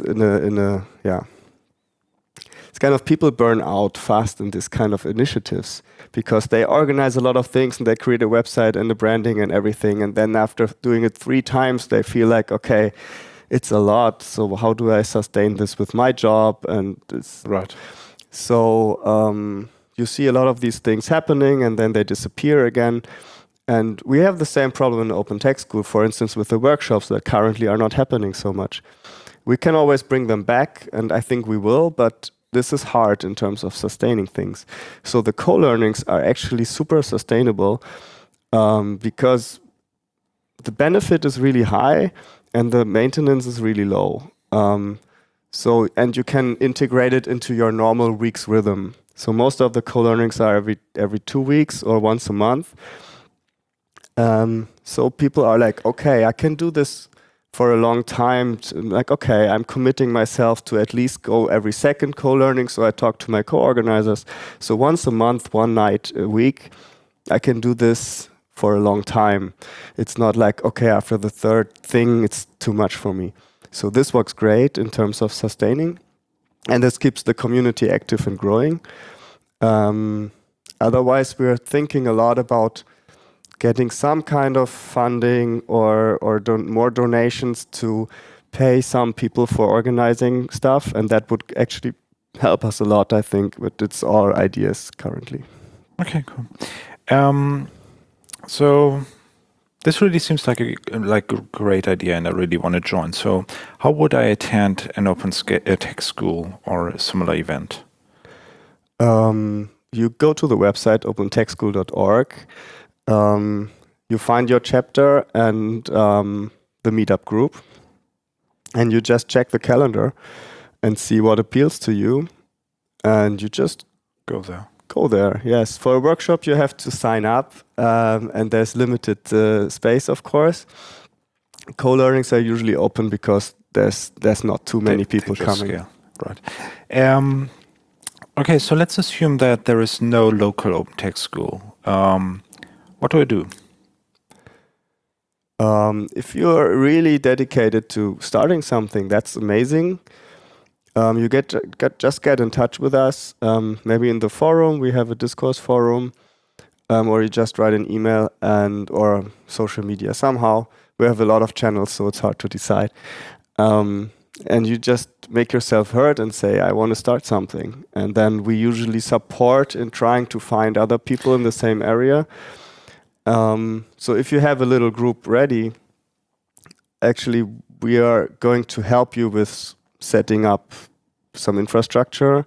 Speaker 2: it's kind of people burn out fast in this kind of initiatives because they organize a lot of things and they create a website and the branding and everything. And then after doing it 3 times, they feel like, okay, it's a lot. So how do I sustain this with my job? And it's
Speaker 1: right.
Speaker 2: So you see a lot of these things happening and then they disappear again. And we have the same problem in Open Tech School, for instance, with the workshops that currently are not happening so much. We can always bring them back, and I think we will, but this is hard in terms of sustaining things. So the co-learnings are actually super sustainable because the benefit is really high and the maintenance is really low. And you can integrate it into your normal week's rhythm. So most of the co-learnings are every 2 weeks or once a month. So people are like, okay, I can do this for a long time. Like, okay, I'm committing myself to at least go every second co-learning. So I talk to my co-organizers. So once a month, one night a week, I can do this for a long time. It's not like, okay, after the 3rd thing, it's too much for me. So this works great in terms of sustaining. And this keeps the community active and growing. Otherwise, we're thinking a lot about getting some kind of funding or more donations to pay some people for organizing stuff. And that would actually help us a lot, I think, but it's all ideas currently.
Speaker 1: Okay, cool. So this really seems like a great idea, and I really want to join. So how would I attend an Open Tech School or a similar event?
Speaker 2: You go to the website opentechschool.org. You find your chapter and the meetup group, and you just check the calendar and see what appeals to you, and you just
Speaker 1: go there.
Speaker 2: Go there, yes. For a workshop, you have to sign up, and there's limited space, of course. Co-learnings are usually open because there's not too many people coming.
Speaker 1: Scale. Right. Okay, so let's assume that there is no local Open Tech School. What do I do?
Speaker 2: If you're really dedicated to starting something, that's amazing. You just get in touch with us. Maybe in the forum, we have a discourse forum, or you just write an email or social media somehow. We have a lot of channels, so it's hard to decide. And you just make yourself heard and say, I want to start something. And then we usually support in trying to find other people in the same area. So if you have a little group ready, actually we are going to help you with setting up some infrastructure,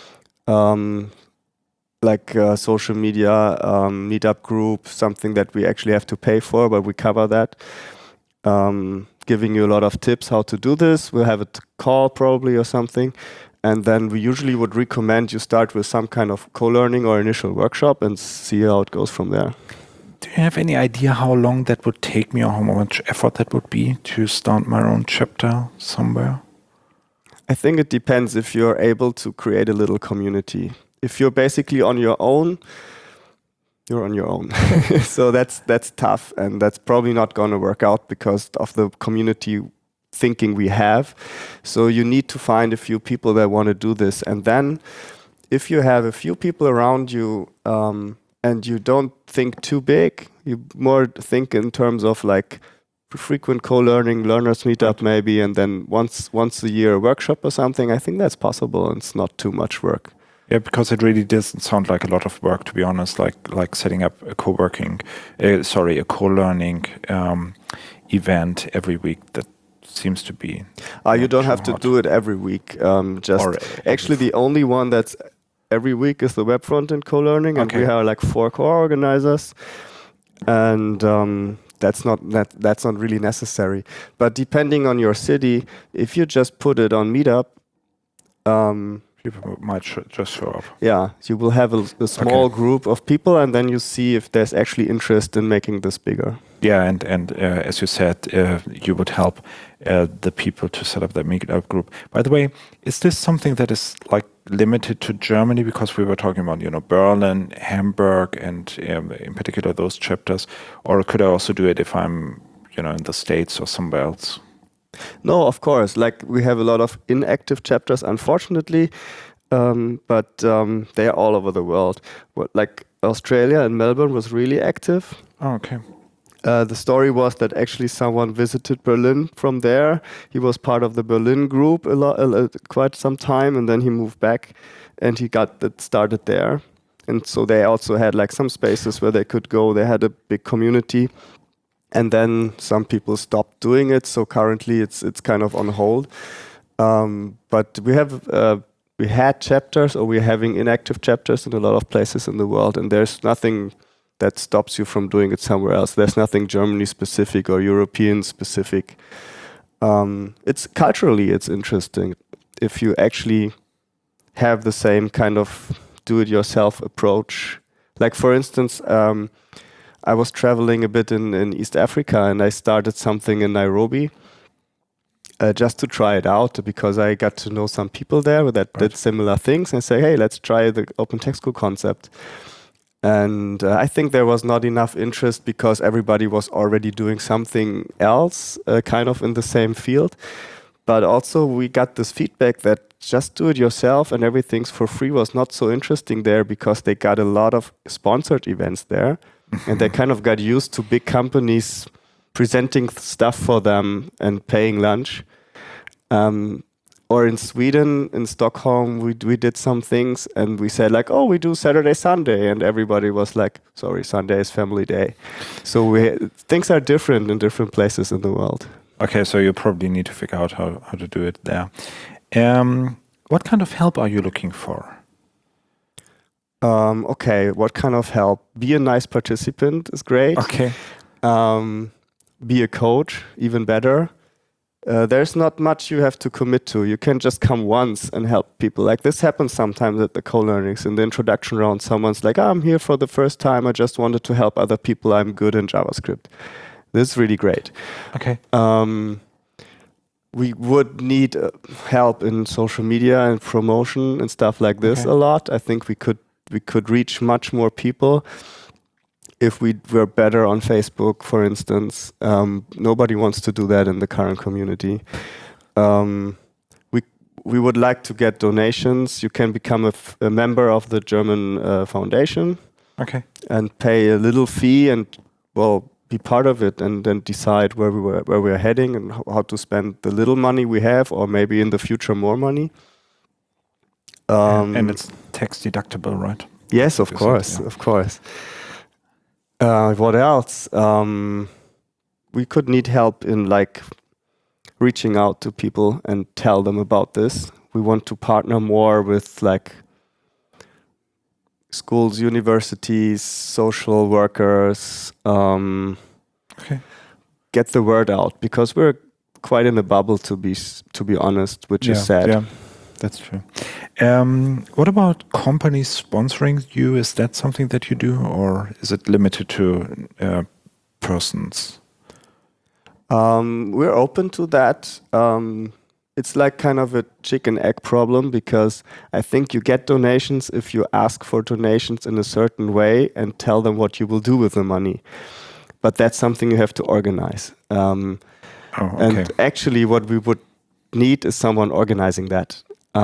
Speaker 2: like social media, meetup group, something that we actually have to pay for, but we cover that. Giving you a lot of tips how to do this. We'll have a call probably or something. And then we usually would recommend you start with some kind of co-learning or initial workshop and see how it goes from there.
Speaker 1: Do you have any idea how long that would take me or how much effort that would be to start my own chapter somewhere?
Speaker 2: I think it depends if you're able to create a little community. If you're basically on your own, you're on your own. So that's tough, and that's probably not going to work out because of the community thinking we have. So you need to find a few people that want to do this, and then if you have a few people around you and you don't think too big, you more think in terms of like frequent co-learning, learners meetup maybe, and then once a year workshop or something. I think that's possible, and it's not too much work.
Speaker 1: Yeah, because it really doesn't sound like a lot of work, to be honest. Like setting up a a co-learning event every week. That seems to be.
Speaker 2: You don't have to do it every week. Actually, the only one that's every week is the web front-end co-learning, and we have like 4 co-organizers, and that's not really necessary. But depending on your city, if you just put it on Meetup,
Speaker 1: people might just show up.
Speaker 2: Yeah, you will have a small group of people, and then you see if there's actually interest in making this bigger.
Speaker 1: Yeah, and as you said, you would help the people to set up that meetup group. By the way, is this something that is like limited to Germany? Because we were talking about, Berlin, Hamburg, and in particular those chapters. Or could I also do it if I'm, in the States or somewhere else?
Speaker 2: No, of course. Like we have a lot of inactive chapters, unfortunately, but they are all over the world. Like Australia and Melbourne was really active.
Speaker 1: Oh, okay.
Speaker 2: The story was that actually someone visited Berlin from there. He was part of the Berlin group quite some time, and then he moved back, and he got that started there. And so they also had like some spaces where they could go. They had a big community. And then some people stopped doing it, so currently it's kind of on hold. But we had chapters, or we're having inactive chapters in a lot of places in the world, and there's nothing that stops you from doing it somewhere else. There's nothing Germany specific or European specific. It's culturally it's interesting if you actually have the same kind of do-it-yourself approach. Like for instance. I was traveling a bit in East Africa, and I started something in Nairobi just to try it out, because I got to know some people there that did similar things, and say, hey, let's try the Open Text School concept. And I think there was not enough interest because everybody was already doing something else, kind of in the same field. But also we got this feedback that just do it yourself and everything's for free was not so interesting there, because they got a lot of sponsored events there. And they kind of got used to big companies presenting stuff for them and paying lunch. Or in Sweden, in Stockholm, we did some things, and we said like, oh, we do Saturday, Sunday. And everybody was like, sorry, Sunday is family day. So things are different in different places in the world.
Speaker 1: Okay, so you probably need to figure out how to do it there. What kind of help are you looking for?
Speaker 2: Okay, what kind of help? Be a nice participant is great.
Speaker 1: Okay.
Speaker 2: Be a coach, even better. There's not much you have to commit to. You can just come once and help people. Like this happens sometimes at the co-learnings. In the introduction round, someone's like, I'm here for the first time. I just wanted to help other people. I'm good in JavaScript. This is really great.
Speaker 1: Okay.
Speaker 2: We would need help in social media and promotion and stuff like this a lot. I think we could reach much more people if we were better on Facebook, for instance. Nobody wants to do that in the current community. We would like to get donations. You can become a member of the German Foundation, and pay a little fee and be part of it, and then decide where we're heading and how to spend the little money we have, or maybe in the future more money.
Speaker 1: And it's tax deductible, right?
Speaker 2: Yes, of course. What else? We could need help in like reaching out to people and tell them about this. We want to partner more with like schools, universities, social workers. Get the word out, because we're quite in a bubble, to be honest, which is sad.
Speaker 1: Yeah, that's true. What about companies sponsoring you? Is that something that you do, or is it limited to persons?
Speaker 2: We're open to that. it's like kind of a chicken egg problem, because I think you get donations if you ask for donations in a certain way and tell them what you will do with the money. But that's something you have to organize.
Speaker 1: Okay.
Speaker 2: And actually what we would need is someone organizing that.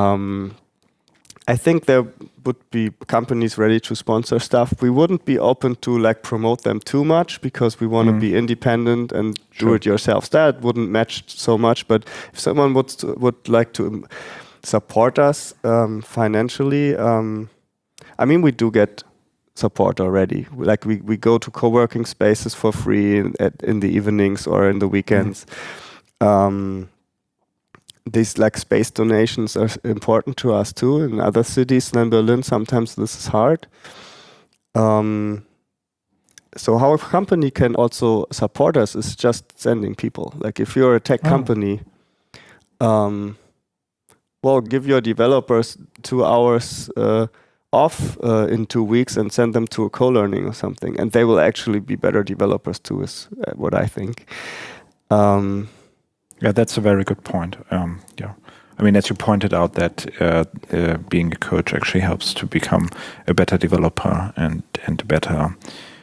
Speaker 2: I think there would be companies ready to sponsor stuff. We wouldn't be open to like promote them too much, because we want to be independent and do it yourselves. That wouldn't match so much. But if someone would like to support us financially, I mean, we do get support already. Like we go to co-working spaces for free in the evenings or in the weekends. These like space donations are important to us too. In other cities than Berlin, sometimes this is hard. So how a company can also support us is just sending people. Like if you're a tech company, well, give your developers 2 hours off in 2 weeks and send them to a co-learning or something, and they will actually be better developers too, is what I think.
Speaker 1: Yeah, that's a very good point. Yeah, I mean, as you pointed out, that being a coach actually helps to become a better developer and a better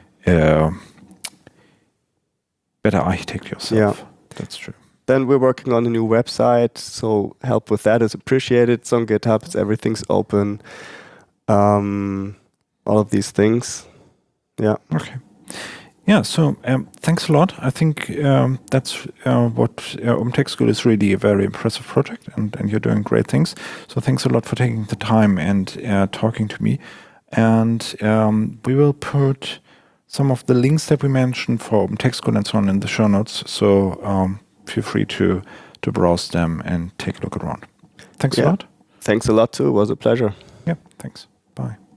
Speaker 1: architect yourself.
Speaker 2: Yeah,
Speaker 1: that's true.
Speaker 2: Then we're working on a new website, so help with that is appreciated. It's on GitHub, everything's open. All of these things. Yeah.
Speaker 1: Okay. Yeah, so thanks a lot. I think that's what OpenText School is really a very impressive project, and you're doing great things. So thanks a lot for taking the time and talking to me. And we will put some of the links that we mentioned for OpenText School and so on in the show notes. So feel free to browse them and take a look around. Thanks a lot.
Speaker 2: Thanks a lot too. It was a pleasure.
Speaker 1: Yeah, thanks. Bye.